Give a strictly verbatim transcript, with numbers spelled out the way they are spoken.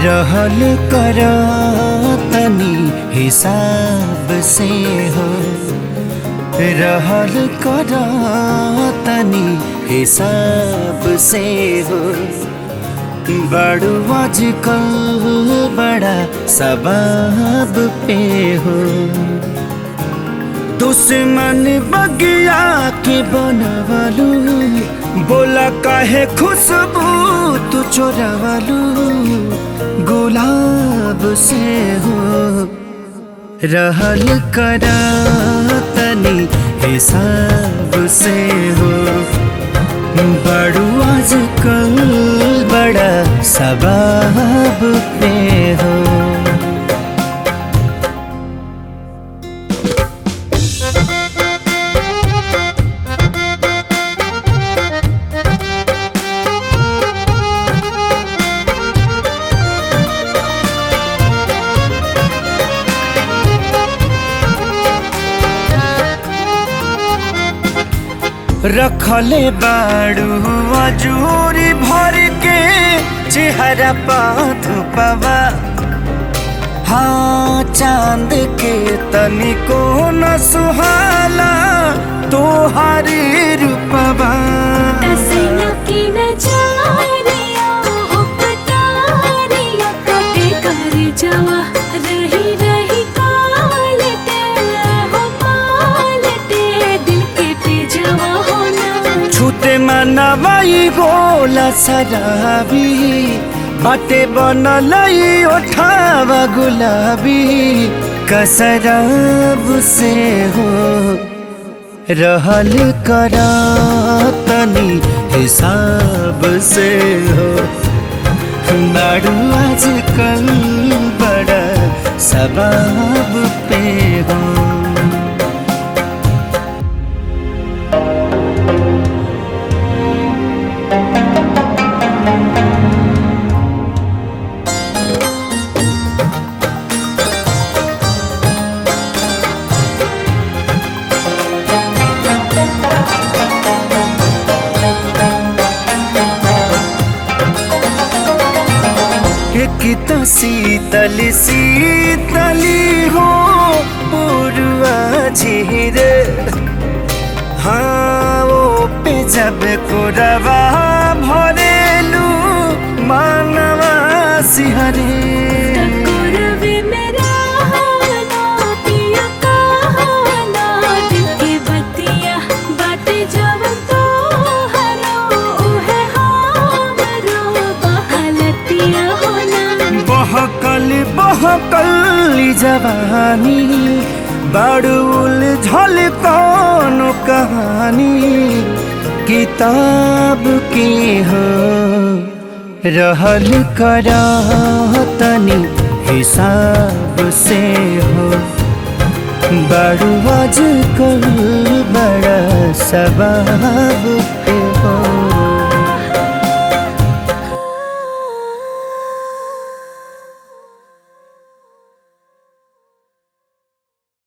रहल कर तनी हिसाब से हो, रहल कर तनी हिसाब से हो। बड़ू आजकल बड़ा सबाब पे हो, दुश्मन बगिया के बनवालू, बोला काहे खुशबू तू चोरावालू गुलाब से हो। रहल करा तनी हिसाब से हो, बड़ू आजकल बड़ा सबाब पे हो। रखले बाड़ू अजूरी भर के चेहरा पाथ पवा, हाँ चांद के तनिको न सुहाला तोहारी रूपवा। छूते मनवाई गोला शराबी, बाटे बनलई ओठावा गुलाबी कसराब से हो। रहल करा तनी हिसाब से हो, बड़ू आजकल बड़ा सबाब पे हो। एक तो शीतल शीतली हो पूर्वा झीर, हाँ वो पे जब कोरवा भरेलू मानवा सिहरे। बहकल बहकल जवानी, बड़ुल झल कौन कहानी किताब की हो। रहल करा तनी हिसाब से हो, बड़ू आजकल बड़ा सबाब